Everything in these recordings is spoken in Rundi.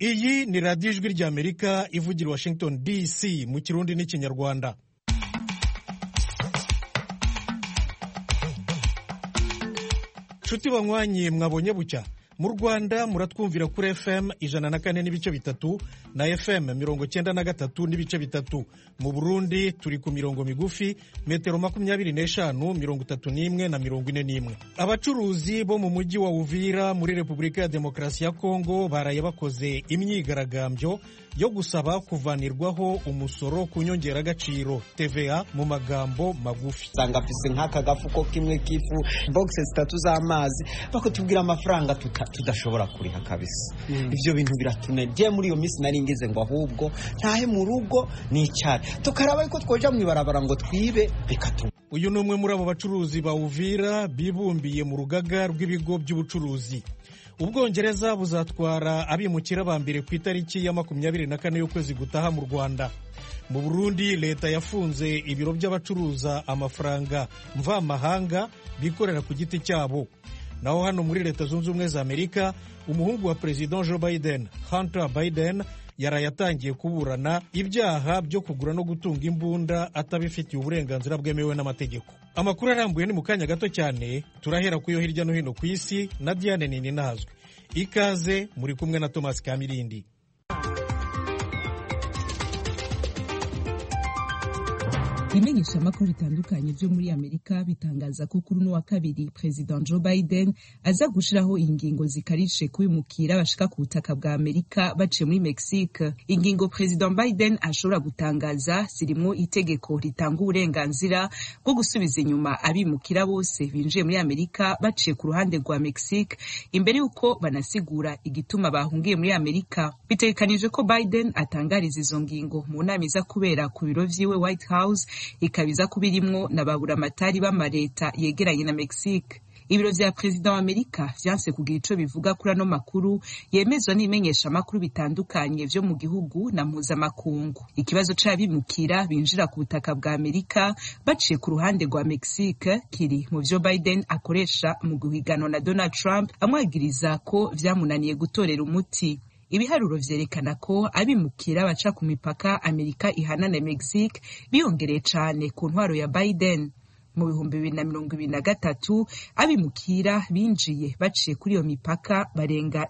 Iyi ni radiyo ijwi ry'Amerika ivugira Washington DC mu Kirundi n'Ikinyarwanda. Nshuti banywanyi mwabonye bucya, mu Rwanda muratwumvira kuri FM 104.3 na FM 93 n'ibice bitatu. Mu Burundi turi ku mirongo migufi metero 25, 31 na 41. Abacuruzi bo mu mujyi wa Uvira muri Repubulika ya Demokarasi ya Kongo baraye bakoze imyigaragambyo yo gusaba kuvanirwaho umusoro ku nyongeragaciro TVA mu magambo magufi. Sanga pise nk'aka gafuko kimwe kifu boxes 3 z'amazi bakotubwira amafaranga tudashobora kuriha kabisa. Ivyo bintu biratunegeye muri iyo minsi nari ngeze ngo ahubwo ntahe mu rugo n'icari tukaraba ko twoja mu ibarabara ngo twibe bikatu. Uyu numwe muri abo bacuruzi ba Uvira bibumbiye mu rugaga rw'ibigo by'ubucuruzi. Ubwongereza buzatwara abimukira ba mbere ku itariki ya 24 y'ukwezi gutaha mu Rwanda. Mu Burundi leta yafunze ibiro by'abacuruza amafaranga mvamahanga bikorera ku giti cyabo. Naho hano muri Leta Zunze Ubumwe za Amerika umuhungu wa President Joe Biden, Hunter Biden, yarayatangiye kuburana ibyaha byo kugura no gutunga imbunda atabifitiye uburenganzira bwemewe n'amategeko. Amakuru arambuye ni mu kanya gato cyane, turahera kuyo hirya no hino ku isi na Diane Ninazwe. Ikaze muri kumwe na Thomas Kamirindi. Ibimenyesha amakuru bitandukanye byo muri Amerika bitangaza ko kuri wa kabiri President Joe Biden aza gushiraho ingingo zikarishe kubimukira bashika ku butaka bwa Amerika baciye muri Mexique. Ingingo President Biden ashobora gutangaza zirimo itegeko ritanga uburenganzira bwo gusubiza inyuma abimukira bose binjiye muri Amerika baciye ku ruhande rwa Mexique imbere yuko banasigura igituma bahungiye muri Amerika. Bitegekanije ko Biden atangariza izo ngingo mu nama iza kubera ku biro vyiwe White House, ikabiza kubirimwo na baburamatari b'amareta yegeranye na Mexique. Ibiro vya President wa Amerika vyanse kugira ico bivuga kuri ano makuru yemezwa n'imenyesha makuru bitandukanye vyo mu gihugu na mpuzamakungu. Ikibazo c'abimukira binjira ku butaka bwa Amerika baciye ku ruhande rwa Mexique kiri mu vyo Biden akoresha mu guhiganwa na Donald Trump amwagiriza ko vyamunaniye gutorera umuti. Ibiharuro vyerekana ko abimukira baca ku mipaka Amerika ihana na Mexique biyongereye cane ku ntwaro ya Biden. Mu 2023 abimukira binjiye baciye kuri iyo mipaka barenga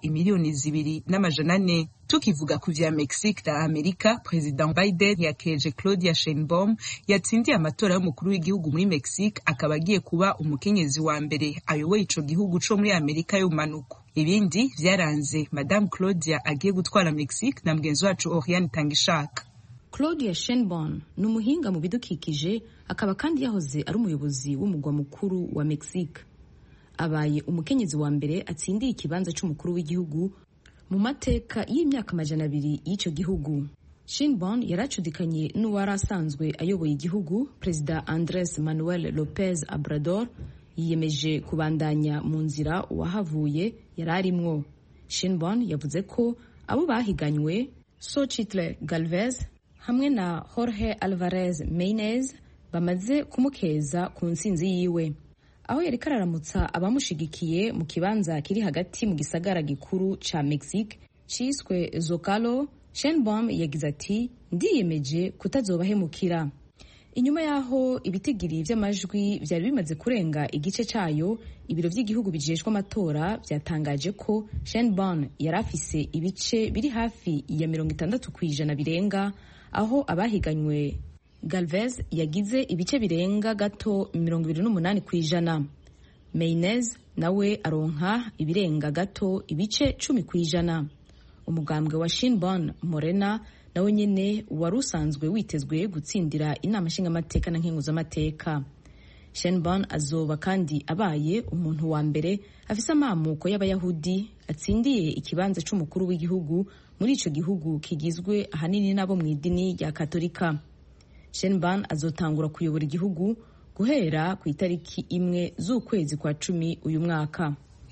2.4 Tukivuga ku vya Mexique na Amerika, President Biden yakeje Claudia Sheinbaum yatsindiye amatora y'umukuru w'igihugu muri Mexique, akaba agiye kuba umukenyezi wa mbere ayoboye ico gihugu co muri Amerika y'umanuko. Ibindi vyaranze Madame Claudia agiye gutwara Mexique na mgenzi wacu Oriane Tangishaka. Claudia Sheinbaum ni umuhinga mu bidukikije, akaba kandi yahoze ari umuyobozi w'umugwa mukuru wa Mexique. Abaye umukenyezi wa mbere atsindiye ikibanza c'umukuru w'igihugu mu mateka y'imyaka 200 y'ico gihugu. Sheinbaum yaracudikanye n'uwari asanzwe ayoboye igihugu, Perezida Andrés Manuel López Obrador, yiyemeje kubandanya mu nzira wahavuye yararimwo. Sheinbaum yavuze ko abo bahiganywe Xochitl Gálvez hamwe na Jorge Alvarez Maínez bamaze kumukeza ku ntsinzi yiwe. Aho yari kararamutsa abamushigikiye mu kibanza kiri hagati mu gisagara gikuru ca Mexique ciswe Zocalo, Sheinbaum yagize ati ndiyemeje kutazobahemukira. Inyuma yaho ibitigiri vy'amajwi vyari bimaze kurenga igice cayo, ibiro vy'igihugu bijejwe amatora vyatangaje ko Sheinbaum yarafise ibice biri hafi ya 60% birenga, aho abahiganywe Galvez yagize ibice birenga gato 28%. Maynez nawe aronka ibirenga gato ibice 10%. Umugambwe wa Sheinbaum Morena nawe nyene wari usanzwe witezwe gutsindira inama nshingamateka na nkenguzamateka. Sheinbaum azoba kandi abaye umuntu wa mbere afise amamuko y'abayahudi atsindiye ikibanza c'umukuru w'igihugu muri ico gihugu kigizwe ahanini nabo mu idini rya Katolika. Sheinbaum azotangura kuyobora igihugu guhera ku itariki 1 z'ukwezi kwa 10 uyu mwaka.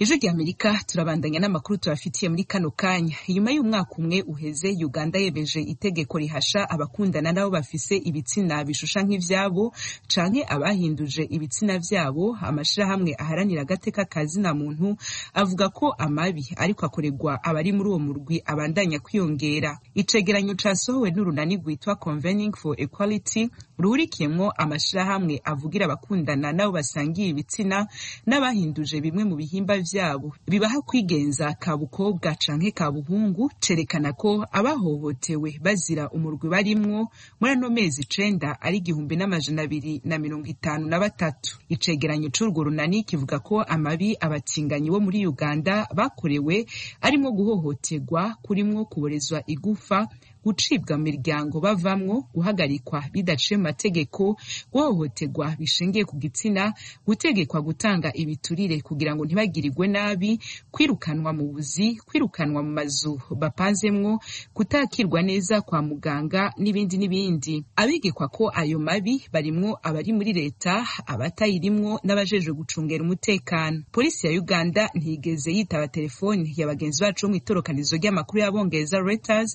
Ijwi ry'Amerika turabandanya n'amakuru tubafitiye muri kano kanya. Inyuma y'umwaka umwe uheze, Uganda yemeje itegeko rihasha abakundana nabo bafise ibitsina bishusha nk'ivyabo canke abahinduje ibitsina vyabo. Amashirahamwe aharanira agateka kazina muntu avuga ko amabi ariko akorerwa abari muri uwo murwi abandanya kwiyongera. Icegeranyo casohowe n'urunani rwitwa Convening for Equality ruhurikiyemwo amashirahamwe avugira abakundana nabo basangiye ibitsina n'abahinduje bimwe mu bihimba vyabo bibaha kwigenza ka bukobwa canke ka buhungu, cerekana ko abahohotewe bazira umurwi barimwo muri ano mezi 9 ari 1253. Icegeranyo c'urwo runani kivuga ko amabi abatinganyi bo muri Uganda bakorewe arimo guhohoterwa, kurimwo kuborezwa igufa, gucibwa mu miryango bavamwo, guhagarikwa bidaciye mu mategeko, guhohoterwa bishingiye ku gitsina, gutegekwa gutanga ibiturire kugira ngo ntibagirirwe nabi, kwirukanwa mu buzi, kwirukanwa mu mazu bapanzemwo, kutakirwa neza kwa muganga n'ibindi n'ibindi. Abigekwa ko ayo mabi barimwo abari muri leta, abatayirimwo n'abajejwe gucungera umutekano. Polisi ya Uganda ntigeze yitaba telefoni ya bagenzi bacu mu itorokanizo ry'amakuru y'abongereza Reuters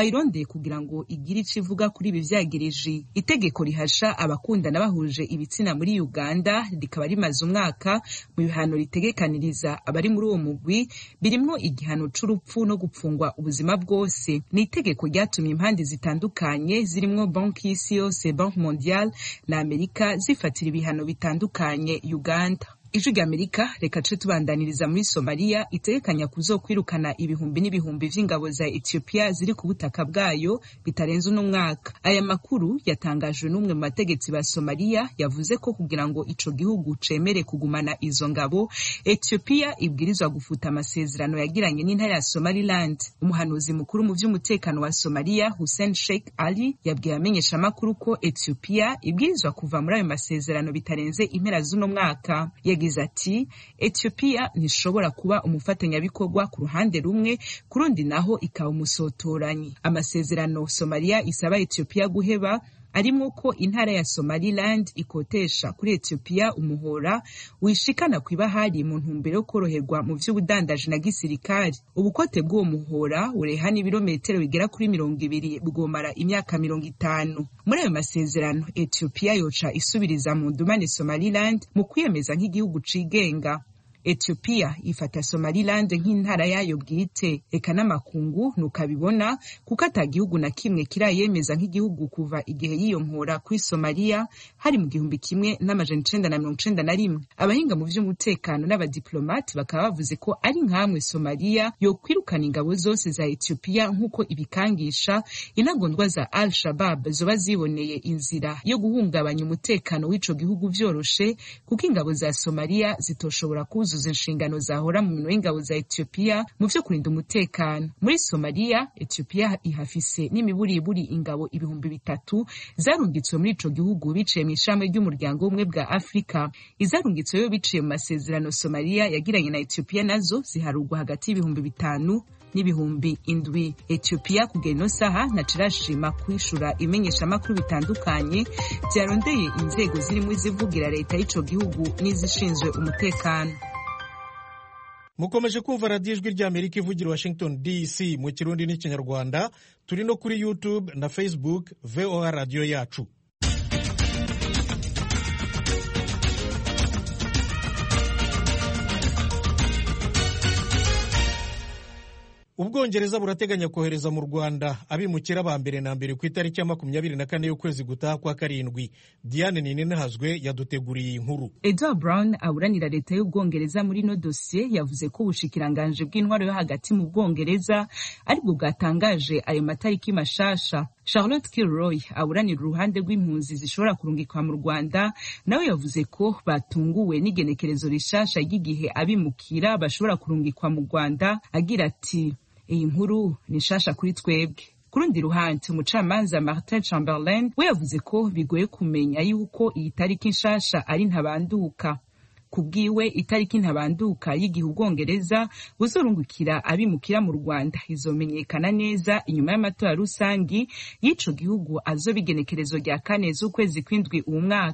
kugira ngo igire ico ivuga kuri ibi vyagirije. Itegeko rihasha abakundana bahuje ibitsina muri Uganda rikaba rimaze umwaka. Mu bihano ritegekaniriza abari muri uwo mugwi birimwo igihano c'urupfu no gupfungwa ubuzima bwose. Ni itegeko ryatumye impande zitandukanye zirimwo Banki y'Isi yose, Banki Mondiale na Amerika zifatira ibihano bitandukanye Uganda. Ijwi ry'Amerika reka ce tubandaniriza muri Somalia itegekanya kuzokwirukana ibihumbi n'ibihumbi vy'ingabo za Ethiopia ziri ku butaka bwayo bitarenze uno mwaka. Aya makuru yatangajwe n'umwe mu bategetsi ba Somalia yavuze ko kugira ngo ico gihugu cemere kugumana izo ngabo, Ethiopia ibwirizwa gufuta amasezerano yagiranye n'intara ya Somaliland. Umuhanuzi mukuru mu vy'umutekano wa Somalia, Hussein Sheikh Ali, yabwiye amenyesha amakuru ko Ethiopia ibwirizwa kuva muri ayo masezerano bitarenze impera z'uno mwaka. Yagize ati Ethiopia ntishobora kuba umufatanyabikorwa ku ruhande rumwe, kurundi naho ikaba umusotoranyi. Amasezerano Somalia isaba Ethiopia guheba arimo ko intara ya Somaliland ikotesha kuri Ethiopia umuhora wishikana kwibahari mu ntumbero yo koroherwa mu vy'ubudandaji na gisirikari. Ubukote bw'uwo muhora ureha n'ibirometero bigera kuri 200 bwomara imyaka 50. Muri ayo masezerano Ethiopia yoca isubiriza mu ndumane Somaliland mu kwiyemeza nk'igihugu cigenga. Ethiopia ifata Somaliland nk'intara yayo bwite, eka n'amakungu nukabibona kuko atagihugu na kimwe kirayemeza nk'igihugu kuva igihe yiyonkora kuri Somalia hari mu 1991. Abahinga mu vy'umutekano n'abadiplomati bakaba bavuze ko ari nkamwe Somalia yo kwirukana ingabo zose za Ethiopia nk'uko ibikangisha intagondwa za Al-Shabaab zoba ziboneye inzira yo guhungabanya umutekano w'ico gihugu vyoroshe, kuko ingabo za Somalia zitoshobora kuzuza inshingano zahora mu minwe y'ingabo za Ethiopia mu vyo kurinda umutekano. Muri Somalia, Ethiopia ihafise n'imiburiburi ingabo 3,000 zarungitswe muri ico gihugu biciye mu ishami ry'umuryango w'ubumwe bwa Afrika. Izarungitswe yo biciye mu masezerano Somalia yagiranye na Ethiopia nazo ziharugwa hagati y'5,000 n'ibihumbi 7. Ethiopia kugera no saha nacirashima kwishura imenyesha makuru bitandukanye byarondeye inzego zirimo zivugira leta y'ico gihugu n'izishinzwe umutekano. Mukomeje kumva radio Ijwi ry'Amerika ivugira Washington DC mu Kirundi n'Ikinyarwanda. Turi no kuri YouTube na Facebook VOA Radio yacu. Ubwongereza burateganya kohereza mu Rwanda abimukira ba mbere na mbere ku itariki ya 24 y'ukwezi gutaha kwa karindwi. Diane Ninenahazwe yaduteguriye inkuru. Edward Brown aburanira leta y'Ubwongereza muri no dossier yavuze ko ubushikiranganje bw'intwaro yo hagati mu Bwongereza aribwo bwatangaje ayo matariki mashasha. Charlotte Kilroy aburanira uruhande rw'impunzi zishobora kurungikwa mu Rwanda nawe yavuze ko batunguwe n'igenekerezo rishasha ry'igihe abimukira bashobora kurungikwa mu Rwanda, agira ati iyi nkuru ni shasha kuri twebwe. Kurundi ruhande umucamanza Martin Chamberlain we yavuze ko bigoye kumenya yuko iyi tariki nshasha ari ntabanduka. Kubwiwe itariki ntabanduka y'igihe Ubwongereza buzorungukira abimukira mu Rwanda izomenyekana neza inyuma y'amatora rusangi y'ico gihugu azobigenekerezo rya 4 z'ukwezi kw'indwi uwo mwaka.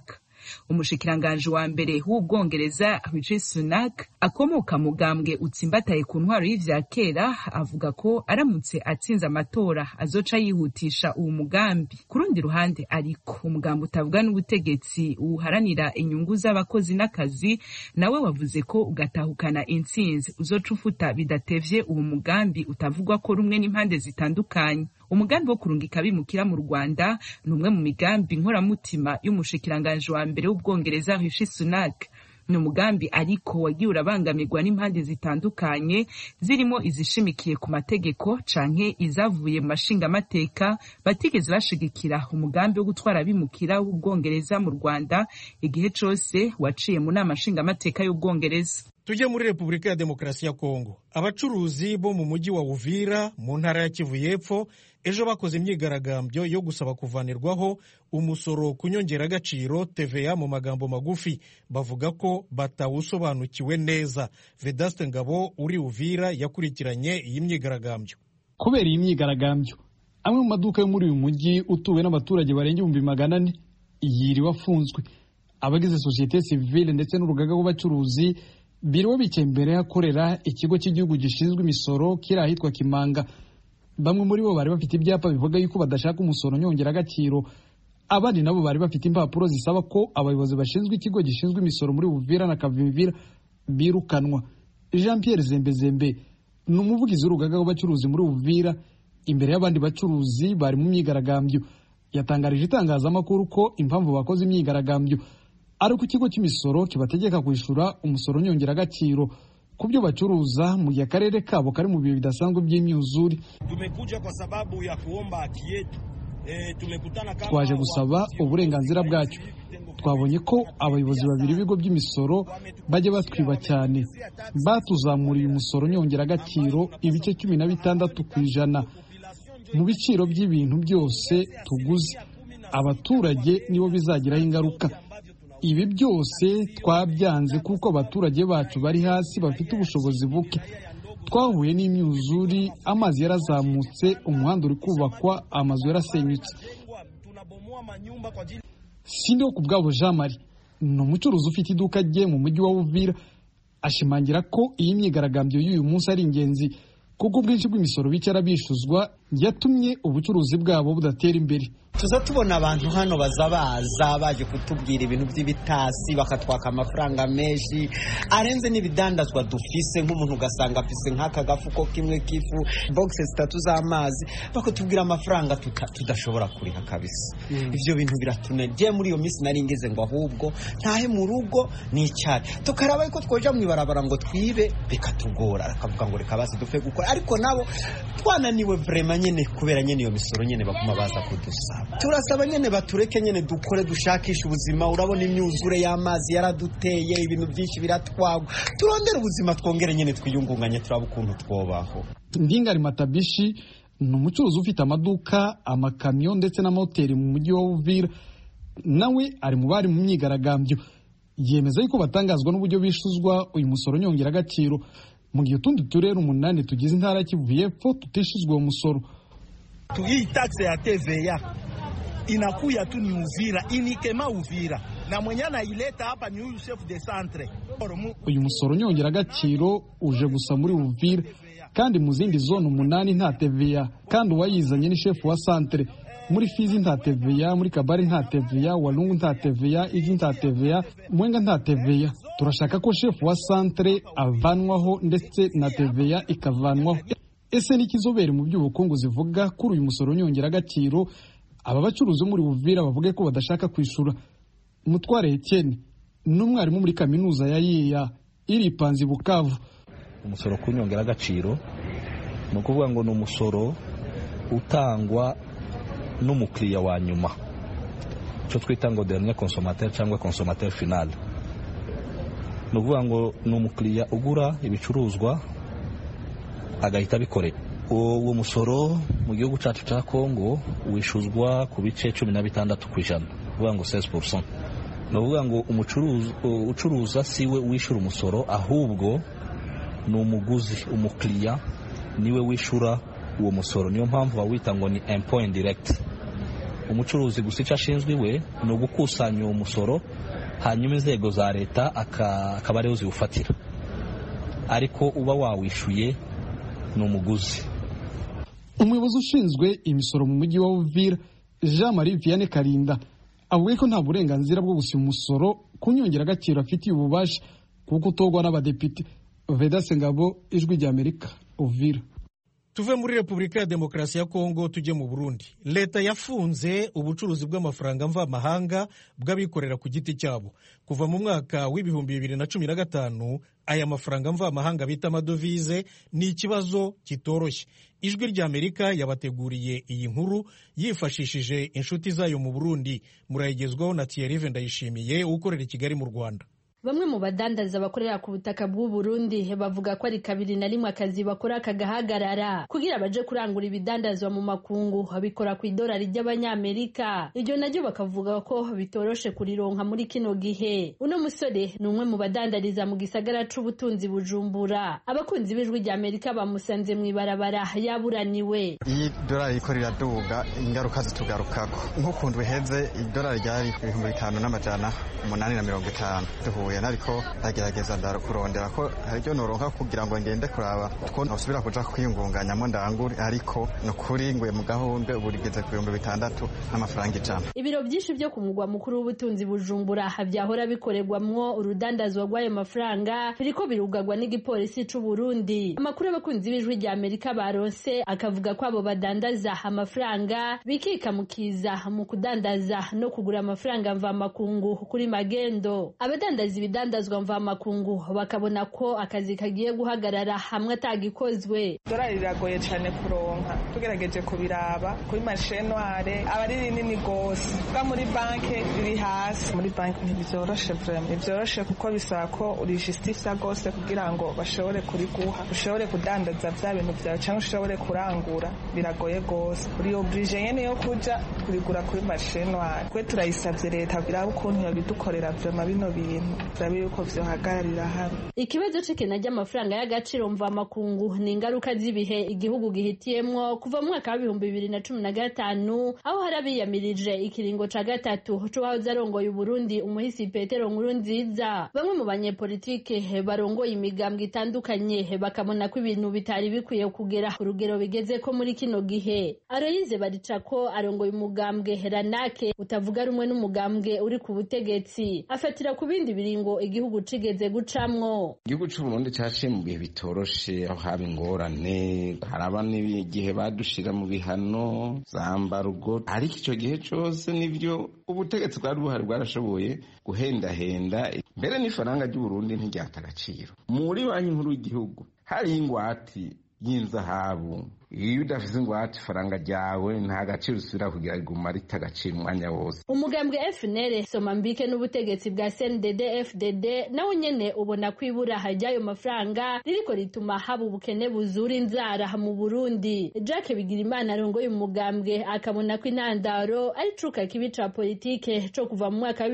Umushikiranganje wa mbere w'Ubwongereza Rishi Sunak akomoka mugambwe utsimbataye ku ntwaro y'ivya kera avuga ko aramutse atsinze amatora azoca yihutisha uwo mugambi. Ku rundi ruhande ariko umugambi utavuga n'ubutegetsi uharanira inyungu z'abakozi n'akazi nawe wavuze ko ugatahukana intsinzi uzoca ufuta bidatevye uwo mugambi utavugwa ko rumwe n'impande zitandukanye. Umugambi wo kurungika abimukira mu Rwanda ni umwe mu migambi nkoramutima y'umushikiranganje wa mbere w'Ubwongereza Rishi Sunak. Ni umugambi ariko wagiye urabangamirwa n'impande zitandukanye zirimo izishimikiye ku mategeko canke izavuye mu mashingamateka batigeze bashigikira umugambi wo gutwara abimukira w'Ubwongereza mu Rwanda igihe cose waciye mu nama nshingamateka y'Ubwongereza. Tujye muri Repubulika ya Demokarasi ya Kongo. Abacuruzi bo mu mujyi wa Uvira mu ntara ya Kivu y'Epfo ejo bakoze imyigaragambyo yo gusaba kuvanirwaho umusoro ku nyongeragaciro TVA mu magambo magufi. Bavuga ko batawusobanukiwe neza. Vedaste Ngabo uri Uvira yakurikiranye iyi myigaragambyo. Kubera iyi myigaragambyo, amwe mu maduka yo muri uyu mujyi utuwe n'abaturage barenga 400 yiriwe afunzwe. Abagize societe civile ndetse n'urugaga rw'abacuruzi biriwe bicaye imbere hakorera ikigo cy'igihugu gishinzwe imisoro kiri ahitwa Kimanga. Bamwe muri bo bari bafite ibyapa bivuga yuko badashaka umusoro nyongeragaciro, abandi nabo bari bafite impapuro zisaba ko abayobozi bashinzwe ikigo gishinzwe imisoro muri Uvira na Kavimvira birukanwa. Jean Pierre Zembezembe ni umuvugizi w'urugaga rw'abacuruzi muri Uvira, imbere y'abandi bacuruzi bari mu myigaragambyo yatangarije itangazamakuru ko impamvu bakoze imyigaragambyo ari uko ikigo cy'imisoro kibategeka kwishura umusoro nyongeragaciro ku byo bacuruza mu gihe akarere kabo kari mu bihe bidasanzwe by'imyuzure. Tumekuja kwa sababu ya kuomba haki yetu. Twaje gusaba uburenganzira bwacu. Twabonye ko abayobozi babiri b'ibigo by'imisoro bajya batwiba cyane. Batuzamuriye umusoro nyongeragaciro ibice 16% mu biciro by'ibintu byose tuguze. Abaturage nibo bizagiraho ingaruka. Ibi byose twabyanze kuko abaturage bacu bari hasi bafite ubushobozi buke. Twahuye n'imyuzuri, amazi yarazamutse, umuhanda uri kubakwa, amazu yarasenyutse. Sindi ku bwabo Jean Marie ni umucuruzi ufite iduka rye mu mujyi wa Uvira, ashimangira ko iyi myigaragambyo y'uyu munsi ari ingenzi kuko ubwinshi bw'imisoro bicara bishuzwa yatumye ubucuruzi bwabo budatera imbere. Tuza tubona abantu hano baza baje kutubwira ibintu by'ibitasi bakatwaka amafaranga menshi arenze n'ibidandazwa dufise, nk'umuntu ugasanga afise nk'aka gafuko kimwe kifu boxes 3 z'amazi bakatubwira amafaranga tudashobora kuriha kabisa. Ivyo bintu biratunegeye. Muri iyo minsi nari ngeze ngo ahubwo ntahe mu rugo n'icyayi tukaraba ko twoja mu ibarabara ngo twibe bikatugora, akavuga ngo reka basi dufe gukora, ariko nabo twananiwe vraiment nyene kubera nyene iyo misoro nyene bakuma baza kudusa. Turasaba nyene batureke nyene dukore dushakisha ubuzima. Urabona imyuzure y'amazi yaraduteye, ibintu byinshi biratwagwa, turondera ubuzima twongere nyene twiyungunganye turaba ukuntu twobaho. Ndingari Matabishi ni umucuruzi ufite amaduka, amakamyo ndetse n'amahoteli mu mujyi wa Uvira, nawe ari mu bari mu myigaragambyo. Yemeza yuko batangazwa n'uburyo bishuzwa uyu musoro nyongeragaciro mu gihe utundi turere 8 tugize intara ya Kivu y'Epfo tutishizwe umusoro. Hii taxe ya TVA inakuya tu ni Uvira, inikema Uvira, na mwenye anaileta hapa ni huyu chef de centre. Uyu musoro nyongeragaciro uje gusa muri Uvira kandi mu zindi zone 8 nta TVA, kandi uwayizanye ni chef wa centre. Muri Fizi nta TVA, muri Kabari nta TVA, Walungu nta TVA, Igi nta TVA, Mwenga nta TVA. Turashaka ko chef wa centre avanwaho ndetse na TVA ikavanwaho. Ese ni kizobere mu by'ubukungu zivuga kuri uyu musoro nyongeragaciro aba bacuruzi muri Uvira bavuge ko badashaka kwishura. Mutware Etienne n'umwarimu muri kaminuza ya Yiya iri Panzi Bukavu. Umusoro ku nyongeragaciro no kuvuga ngo ni umusoro utangwa n'umukiriya wa nyuma, cyo twita ngo dernier consommateur cyangwa consommateur final. No kuvuga ngo ni umukiriya ugura ibicuruzwa agahita bikorera. Uwo musoro mu gihugu cyacu cya Kongo wishuzwa ku bice 16%, kuvuga ngo 16%. No kuvuga ngo ucuruza siwe wishura umusoro, ahubwo ni umuguzi, umukiriya niwe wishura uwo musoro. Niyo mpamvu bawita ngo ni impôt indirect. umucuruzi gusa icyo ashinzwe iwe ni ugukusanya uwo musoro, hanyuma inzego za leta akaba ariho ziwufatira, ariko uba wawishyuye ni umuguzi. Umuyobozi ushinzwe imisoro mu mujyi wa Uvira, Jean Marie Vianney Karinda, avuga ko nta burenganzira bwo gusiba umusoro ku nyongeragaciro afitiye ububasha kuko utogwa n'abadepite. Vedaste Ngabo, Ijwi ry'Amerika, Uvira. Tuve muri Repubulika ya Demokarasi ya Kongo tujye mu Burundi. Leta yafunze ubucuruzi bw'amafaranga mvamahanga bw'abikorera ku giti cyabo. Kuva mu mwaka w'ibihumbi 2015 aya mafaranga mvamahanga bita amadovize ni ikibazo kitoroshye. Ijwi ry'Amerika yabateguriye iyi nkuru yifashishije inshuti zayo mu Burundi. Murayigezwaho na Thierry Ndayishimiye ukorera i Kigali mu Rwanda. Bamwe mu badandaza bakorera ku butaka bw'u Burundi bavuga ko ari 2 akazi bakora kagahagarara kugira baje kurangura ibidandazwa mu makungu babikora ku idolari ry'abanyamerika. Iryo naryo bakavuga ko bitoroshe kurironka muri kino gihe. Uno musore ni umwe mu badandariza mu gisagara c'ubutunzi Bujumbura. Abakunzi b'Ijwi ry'Amerika bamusanze mu ibarabara yaburaniwe. Iyi dolari iko riraduga, ingaruka zitugarukako. Nk'ukuntu biheze idolari ryari 5,850 ariko ndagerageza ndakurondera ko haryo noronka kugira ngo ngende kuraba two nosubira kuja kwiyungunganyamo ndangure, ariko nukuri ngwe mu gahunda burigeze ku 6,000 n'amafaranga 100. Ibiro byinshi byo ku mugwa mukuru w'ubutunzi Bujumbura byahora bikorerwamwo urudandazwa rw'ayo mafaranga biriko birugagwa n'igipolisi c'u Burundi. Amakuru y'abakunzi b'Ijwi ry'Amerika baronse akavuga ko abo badandaza amafaranga bikikamukiza mu kudandaza no kugura amafaranga mva makungu kuri magendo. Abadandaza ibidandazwa mva makungu bakabona ko akazi kagiye guhagarara hamwe atagikozwe. Dolari riragoye cyane kuronka, tugerageje kubiraba kuri marché noire abari rinini gose, bwa muri banke riri hasi. Muri banke ntibyoroshe vraiment, ntibyoroshe kuko bisaba ko uri justice gose kugira ngo bashobore kuriguha, ushobore kudandaza bya bintu byawe cyangwa ushobore kurangura, biragoye gose. Uri oblige nyene yo kuja kurigura kuri marché noire. Kwe turayisabye leta biraba ukuntu yabidukorera vraiment bino bintu zabe yuko vyohagararira hamwe. Ikibazo c'ikena ry'amafaranga y'agaciro mva makungu ni ingaruka z'ibihe igihugu gihitiyemwo kuva mu mwaka wa 2015 aho harabiyamirije ikiringo ca gatatu c'uwahoze arongoye Burundi umuhisi Petero Nkurunziza. Bamwe mu banyepolitike barongoye imigambwe itandukanye bakabona ko ibintu bitari bikwiye kugera urugero bigeze ko muri kino gihe. Aloyize Baricako arongoye umugambwe Ranake utavuga rumwe n'umugambwe uri ku butegetsi, afatira ku bindi biringo igihugu cigeze gucamwo. Igihugu c'u Burundi caciye mu bihe bitoroshe, aho haba ingorane, haraba n'igihe badushira mu bihano zambarugo, ariko ico gihe cose nivyo ubutegetsi bwari buhari bwarashoboye guhendahenda, mbere n'ifaranga ry'u Burundi ntiryata agaciro. Muri banki nkuru y'igihugu hari ingwati y'inzahabu, iyo udafise ingwate ifaranga ryawe nta gaciro usubira kugira riguma rita agaciro umwanya wose. Umugambwe FNL Somambike n'ubutegetsi bwa CNDD FDD nawo nyene ubona kwibura hajyayo mafaranga ririko rituma haba ubukene buzura inzara mu Burundi. Jacques Bigirimana arongoye umugambwe akabona ko intandaro ari cuka kibi ca politike co kuva mu mwaka wa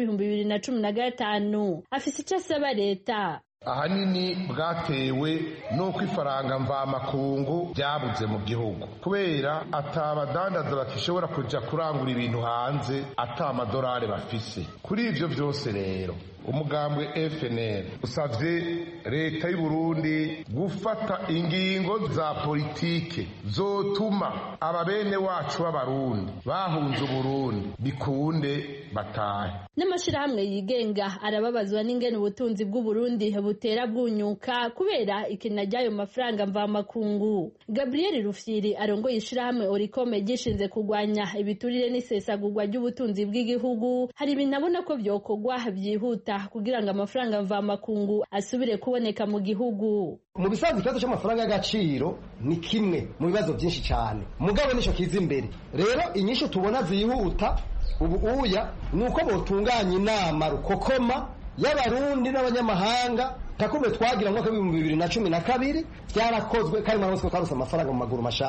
2015. Afise ico asaba leta. Ahanini bwatewe nuko ifaranga mva makungu byabuze mu gihugu kubera atabadandaza bakishobora kuja kurangura ibintu hanze atamadolari bafise. Kuri ivyo vyose rero umugambwe FNL usavye leta y'u Burundi gufata ingingo za politike zotuma ababene wacu b'abarundi bahunze Burundi bikunde batahe. N'amashirahamwe yigenga arababazwa n'ingene ubutunzi bw'u Burundi butera bwunyuka kubera ikena ryayo mafaranga mva makungu. Gabriel Rufyiri arongoye ishirahamwe Oricome gishinze kugwanya ibiturire n'isesagurwa ry'ubutunzi bw'igihugu, hari binabona ko vyokogwa byihuta kugira ngo amafaranga mva makungu asubire kuboneka mu gihugu. Mu bisanzwe ikibazo cy'amafaranga y'agaciro ni kimwe mu bibazo byinshi cyane, mugabo nico kiza imbere. Rero inyisho tubona zihuta ubu uya nuko botunganya inama rukokoma y'abarundi n'abanyamahanga takumbe twagira mu mwaka wa 2012 byarakozwe kandi mwaronse ko karusa amafaranga mu maguru mashasha.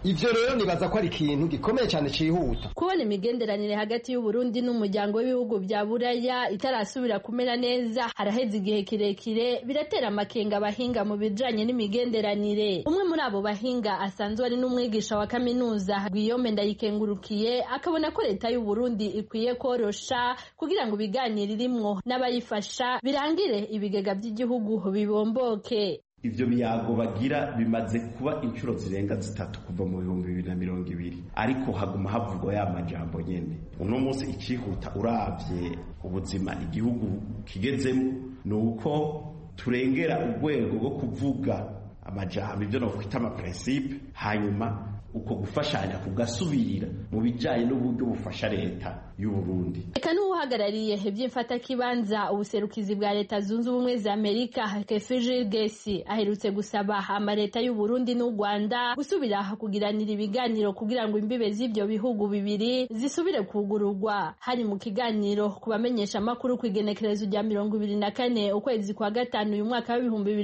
ivyo rero nibaza ko ari ikintu gikomeye cyane cihuta. Kubona imigenderanire hagati y'u Burundi n'umuryango w'ibihugu bya Buraya itarasubira kumera neza haraheze igihe kirekire biratera amakenga abahinga mu bijanye n'imigenderanire. Umwe muri abo bahinga asanzwe ari n'umwigisha wa kaminuza Guillaume Ndayikengurukiye akabona ko leta y'u Burundi ikwiye korosha kugira ngo ibiganiro irimwo n'abayifasha birangire ibigega by'igihugu bibomboke. Ivyo biyago bagira bimaze kuba inshuro zirenga 3 kuva mu 2020 ariko haguma havugwa ya majambo nyene. Uno munsi ikihuta uravye ubuzima igihugu kigezemo nuko turengera urwego rwo kuvuga amajambo ivyo no kwita ama principe hanyuma uko gufashanya kugasubirira mu bijanye n'uburyo bufasha leta y'u Burundi. Eka n'uhagarariye ivy'imfata kibanza ubuserukizi bwa leta zunze ubumwe za Amerika Kefijil Gesi aherutse gusaba amaleta y'u Burundi n'u Rwanda gusubira kugiranira ibiganiro kugira ngo imbibe z'ivyo bihugu bibiri zisubire kugururwa. Hari mu kiganiro kubamenyesha makuru kwigenekerezo rya 24 ukwezi kwa gatanu uyu mwaka wa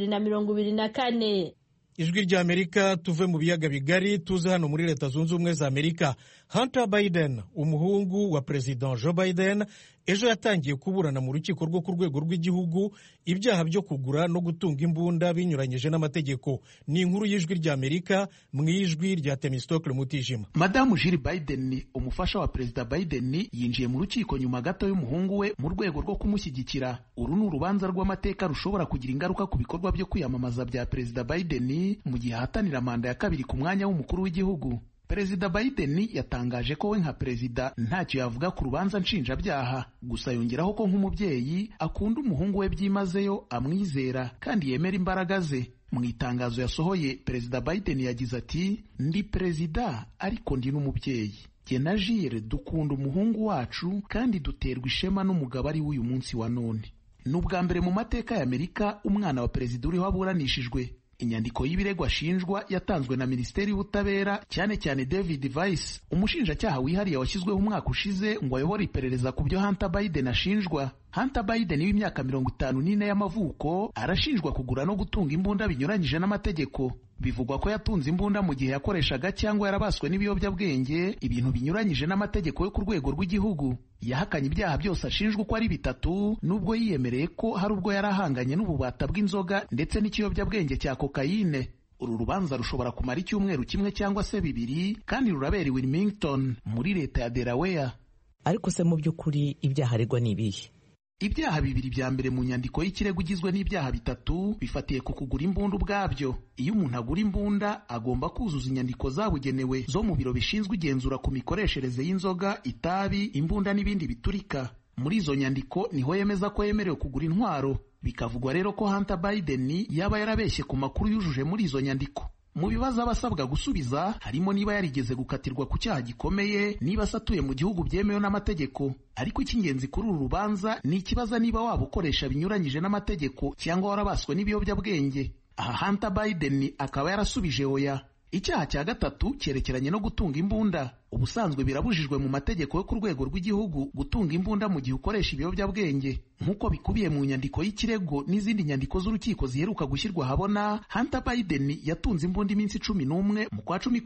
2024. Ijwi rya Amerika tuve mu biyaga bigari tuze hano muri leta zunze ubumwe za Amerika. Hunter Biden umuhungu wa President Joe Biden ejo yatangiye kuburana mu rukiko rwo ku rwego rw'igihugu ibyaha byo kugura no gutunga imbunda binyuranyije n'amategeko. Ni inkuru y'ijwi rya Amerika mu ijwi rya Temistokle Mutijima. Madamu Jill Biden umufasha wa President Biden yinjiye mu rukiko nyuma gato y'umuhungu we mu rwego rwo kumushyigikira. Uru ni urubanza rw'amateka rushobora kugira ingaruka ku bikorwa byo kwiyamamaza bya President Biden mu gihe ahatanira manda ya kabiri ku mwanya w'umukuru w'igihugu. Perezida Biden yatangaje ko we nka perezida ntacyo yavuga ku rubanza nshinjabyaha, gusa yongeraho ko nk'umubyeyi akunda umuhungu we byimazeyo, amwizera kandi yemera imbaraga ze. Mu itangazo yasohoye, Perezida Biden yagize ati, ndi perezida ariko ndi n'umubyeyi. Jye na Jill dukunda umuhungu wacu kandi duterwa ishema n'umugabo ari w'uyu munsi wa none. Ni ubwa mbere mu mateka ya Amerika umwana wa perezida uriho aburanishijwe. Inyandiko y'ibirego ashinjwa yatanzwe na Minisiteri y'Ubutabera, cyane cyane David Weiss, umushinjacyaha wihariye washyizweho umwaka ushize ngo ayobore iperereza ku byo Hunter Biden ashinjwa. Hunter Biden w'imyaka 54 y'amavuko arashinjwa kugura no gutunga imbunda binyuranyije n'amategeko. Bivugwa ko yatunze imbunda mu gihe yakoreshaga cyangwa yarabaswe n'ibiyobyabwenge, ibintu binyuranyije n'amategeko yo ku rwego rw'igihugu. Yahakanye ibyaha byose ashinjwa uko ari 3, nubwo yiyemereye ko hari ubwo yarahanganye n'ububata bw'inzoga ndetse n'ikiyobyabwenge cya kokayine. Uru rubanza rushobora kumara icyumweru kimwe cyangwa se 2 kandi rurabera i Wilmington muri leta ya Delaware. Ariko se mu by'ukuri ibyaha aregwa ni ibihe? Ibyaha 2 bya mbere mu nyandiko y'ikirego igizwe n'ibyaha 3 bifatiye ku kugura imbunda ubwabyo. Iyo umuntu agura imbunda agomba kuzuza inyandiko zabugenewe zo mu biro bishinzwe igenzura ku mikoreshereze y'inzoga, itabi, imbunda n'ibindi biturika. Muri izo nyandiko niho yemeza ko yemerewe kugura intwaro. Bikavugwa rero ko Hunter Biden yaba yarabeshye ku makuru yujuje muri izo nyandiko. Mu bibazo abasabwa gusubiza harimo niba yarigeze gukatirwa ku cyaha gikomeye, niba asatuye mu gihugu byemewe n'amategeko. Ariko icy'ingenzi kuri uru rubanza ni ikibaza niba waba ukoresha binyuranyije n'amategeko cyangwa warabaswe n'ibiyobyabwenge. Aha Hunter Biden akaba yarasubije oya. Icyaha cya gatatu cyerekeranye no gutunga imbunda. Ubusanzwe birabujijwe mu mategeko yo ku rwego rw'igihugu gutunga imbunda mu gihe ukoresha ibiyobyabwenge. Nk'uko bikubiye mu nyandiko y'ikirego n'izindi nyandiko z'urukiko ziheruka gushyirwa habona, Hunter Biden yatunze imbunda iminsi 11 mu kwa 10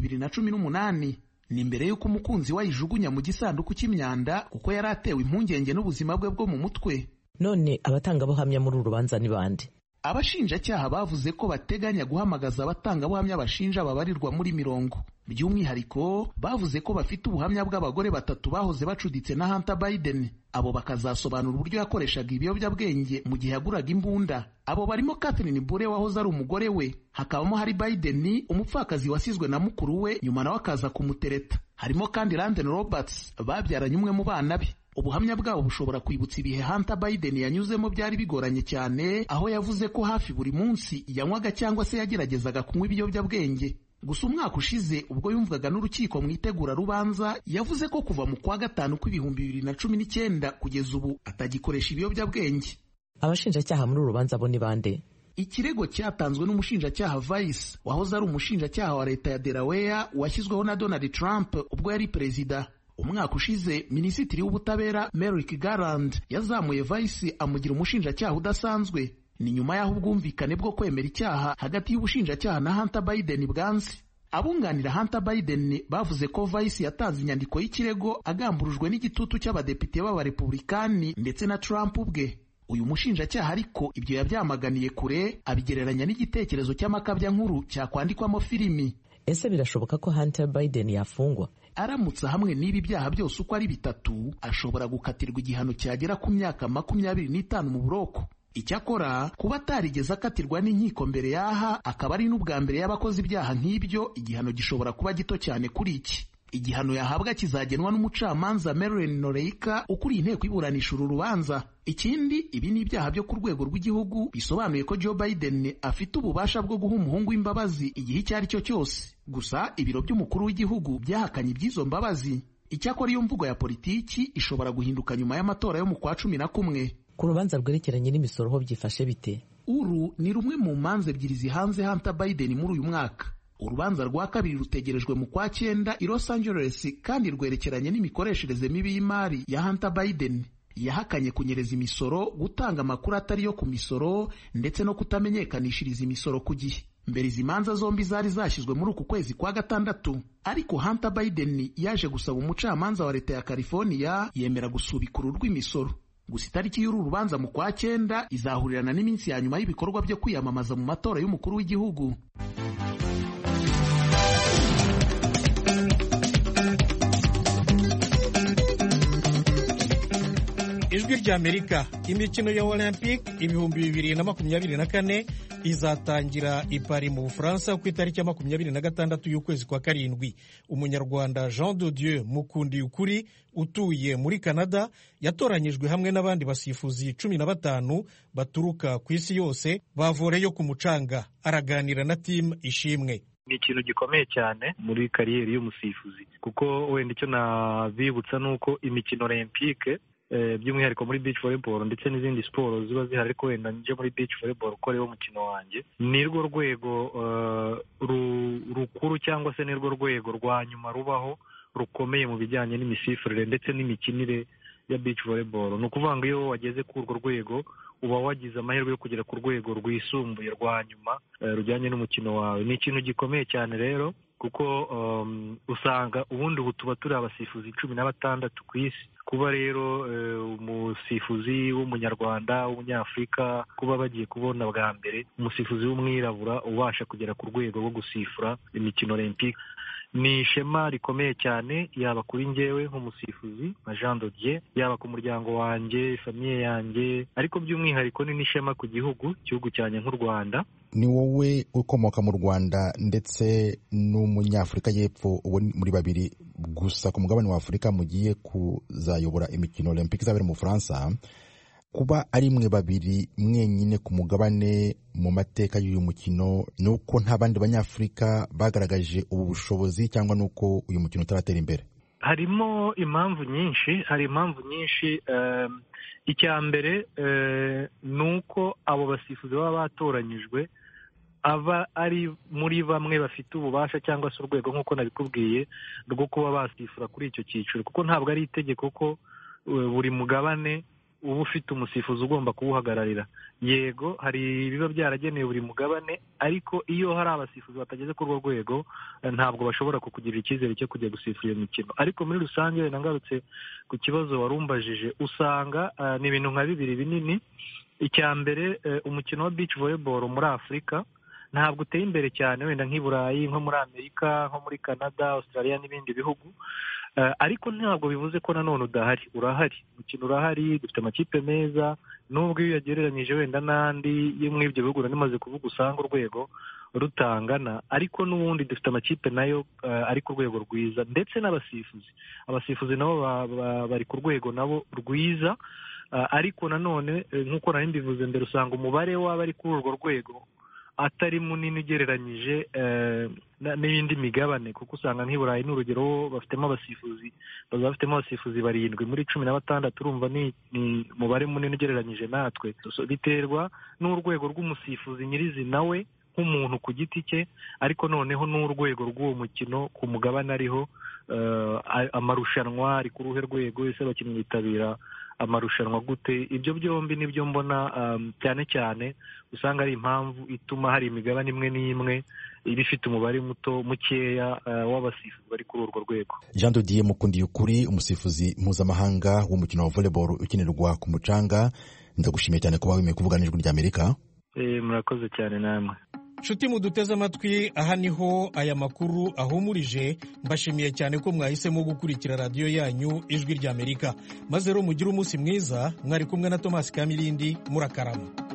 2018. Ni mbere y'uko umukunzi we ayijugunya mu gisanduku cy'imyanda kuko yari atewe impungenge n'ubuzima bwe bwo mu mutwe. None abatangabuhamya muri uru rubanza ni bande? Abashinjacyaha bavuze ko bateganya guhamagaza abatangabuhamya bashinja babarirwa muri 10. By'umwihariko bavuze ko bafite ubuhamya bw'abagore 3 bahoze bacuditse na Hunter Biden. Abo bakazasobanura uburyo yakoreshaga ibiyobyabwenge mu gihe yaguraga imbunda. Abo barimo Catherine Bure wahoze ari umugore we. Hakabamo Harry Biden, umupfakazi wasizwe na mukuru we nyuma nawe akaza kumutereta. Harimo kandi Landon Roberts babyaranye umwe mu bana be. Ubuhamya bwabo bushobora kwibutsa ibihe Hunter Biden yanyuzemo byari bigoranye cyane, aho yavuze ko hafi buri munsi yanywaga cyangwa se yageragezaga kunywa ibiyobyabwenge. Gusa umwaka ushize ubwo yumvaga n'urukiko mu itegura rubanza, yavuze ko kuva mu kwa 5 2019 kugeza ubu atagikoresha ibiyobyabwenge. Abashinjacyaha muri urubanza bo ni bande? Ikirego cyatanzwe n'umushinjacyaha Weiss wahoze ari umushinjacyaha wa leta ya Delaware washyizweho na Donald Trump ubwo yari perezida. Umwaka ushize Minisitiri w'Ubutabera Merrick Garland yazamuye Weiss amugira umushinjacyaha udasanzwe. Ni nyuma y'aho ubwumvikane bwo kwemera icyaha hagati y'ubushinjacyaha na Hunter Biden bwanze. Abunganira Hunter Biden bavuze ko Vice yatanze inyandiko y'ikirego agamburujwe n'igitutu cy'abadepite b'abarepublikani ndetse na Trump ubwe. Uyu mushinjacyaha ariko ibyo yabyamaganiye kure, abigereranya n'igitekerezo cy'amakabya nkuru cyakwandikwamo filimi. Ese birashoboka ko Hunter Biden yafungwa? Aramutse hamwe n'ibi byaha byose uko ari bitatu, ashobora gukatirwa igihano cyagera ku myaka 25 mu buroko. Icyakora kuba atarigeze akatirwa n'inkiko mbere yaha, akaba ari n'ubwa mbere y'abakoze ibyaha nk'ibyo, igihano gishobora kuba gito cyane kuri iki. Igihano yahabwa kizagenwa n'umucamanza Marilyn Noreika ukuriye inteko iburanisha uru rubanza. Ikindi, ibi ni ibyaha byo ku rwego rw'igihugu, bisobanuye ko Joe Biden afite ububasha bwo guha umuhungu w'imbabazi igihe icyo ari cyo cyose. Gusa ibiro by'umukuru w'igihugu byahakanye iby'izo mbabazi. Icyakora iyo mvugo ya politiki ishobora guhinduka nyuma y'amatora yo mu kwa 11. Ku rubanza rwerekeranye n'imisoro ho byifashe bite? Uru ni rumwe mu manza ebyiri zihanze Hunter Biden muri uyu mwaka. Urubanza rwa kabiri rutegerejwe mu kwa 9 i Los Angeles, kandi rwerekeranye n'imikoreshereze mibi y'imari ya Hunter Biden. Yahakanye kunyereza imisoro, gutanga amakuru atari yo ku misoro, ndetse no kutamenyekanishiriza imisoro ku gihe. Mbere izi manza zombi zari zashyizwe muri uku kwezi kwa 6, ariko Hunter Biden yaje gusaba umucamanza wa leta ya California yemera gusubika uru rw'imisoro. Gusa itariki y'uru rubanza mu kwa 9 izahurirana n'iminsi ya nyuma y'ibikorwa byo kwiyamamaza mu matora y'umukuru w'igihugu. Ijwi ry'Amerika, imikino ya Olympique 2024 izatangira i Paris mu Bufaransa ku itariki ya 26 y'ukwezi kwa 7. Umunyarwanda Jean de Dieu Mukundi Ukuri utuye muri Canada yatoranyijwe hamwe n'abandi basifuzi 15 baturuka ku isi yose bavoreyo ku mucanga. Araganira na Team Ishimwe. Ni ikintu gikomeye cyane muri kariyeri y'umusifuzi, kuko wenda icyo nabibutsa nuko imikino Olympique by'umwihariko muri beach volleyball ndetse n'izindi siporo ziba zihari, ariko wenda nje muri beach volleyball uko ariwo mukino wanjye, ni rwo rwego rukuru cyangwa se ni rwo rwego rwa nyuma rubaho rukomeye mu bijyanye n'imisifurire ndetse n'imikinire ya beach volleyball. Ni ukuvuga ngo iyo wageze kuri urwo rwego uba wagize amahirwe yo kugera ku rwego rwisumbuye rwa nyuma rujyanye n'umukino wawe. Ni ikintu gikomeye cyane rero, kuko usanga ubundi ubu tuba turi abasifuzi 16 ku isi. Kuba rero umusifuzi w'umunyarwanda w'umunyafurika kuba bagiye kubona bwa mbere umusifuzi w'umwirabura ubasha kugera ku rwego rwo gusifura imikino Olympique, ni ishema rikomeye cyane, yaba kuri njyewe nk'umusifuzi nka Jean de Dieu, yaba ku muryango wanjye, famiye yanjye, ariko by'umwihariko ni n'ishema ku gihugu cyanjye nk'u Rwanda. Ni wowe ukomoka mu Rwanda ndetse n'umunyafurika y'Epfo, uwo muri babiri gusa ku mugabane wa Afurika mugiye kuzayobora imikino Olympique izabera mu Bufaransa. Kuba ari mwe babiri mwenyine ku mugabane mu mateka y'uyu mukino, nuko nta bandi banyafurika bagaragaje ubu bushobozi, cyangwa nuko uyu mukino utaratera imbere? Harimo impamvu nyinshi. Icya mbere nuko abo basifuzi baba batoranyijwe aba ari muri bamwe bafite ububasha cyangwa se urwego nk'uko nabikubwiye rwo kuba basifura kuri icyo cyiciro, kuko ntabwo ari itegeko ko buri mugabane uba ufite umusifuzi ugomba kuwuhagararira. Yego hari ibiba byaragenewe buri mugabane, ariko iyo hari abasifuzi batageze kuri urwo rwego ntabwo bashobora kukugirira icyizere cyo kujya gusifura iyo mikino. Ariko muri rusange nangarutse ku kibazo warumbajije, usanga ni ibintu nka bibiri binini. Icya mbere, umukino wa beach volleyball muri Afurika ntabwo uteye imbere cyane, wenda nk'i Burayi, nko muri Amerika, nko muri Canada, Australia n'ibindi bihugu. Ariko ntabwo bivuze ko nanone udahari, urahari, umukino urahari, dufite amakipe meza, nubwo iyo yagereranyije wenda n'andi yo muri ibyo bihugu nanimaze kuvuga usanga urwego rutangana, ariko n'ubundi dufite amakipe nayo ari ku rwego rwiza, ndetse abasifuzi nabo bari ku rwego nabo rwiza. Ariko nanone nk'uko nari mbivuze mbere, usanga umubare w'abari kuri urwo rwego atari munini ugereranyije n'ibindi migabane, kuko usanga nk'i Burayi n'urugero bafitemo abasifuzi 7 muri 16, urumva ni umubare munini ugereranyije natwe. Biterwa n'urwego rw'umusifuzi nyirizina we nk'umuntu ku giti cye, ariko noneho n'urwego rw'uwo mukino ku mugabane ariho amarushanwa ari ku ruhe rwego, ese abakinnyi bitabira amarushanwa gute. Ibyo byombi nibyo mbona cyane cyane usanga ari impamvu ituma hari imigabane imwe n'imwe iba ifite umubare mukeya w'abasifuzi bari kuri urwo rwego. Jean de Dieu Mukundiyukuri, umusifuzi mpuzamahanga w'umukino wa volleyball ukinirwa ku mucanga, ndagushimiye cyane kuba wemeye kuvugana n'Ijwi ry'Amerika. Murakoze cyane namwe. Nshuti muduteze amatwi, aha niho aya makuru ahumurije. Mbashimiye cyane ko mwahisemo gukurikira radiyo yanyu Ijwi ry'Amerika, maze rero mugire umunsi mwiza. Mwari kumwe na Thomas Kamilindi, murakarama.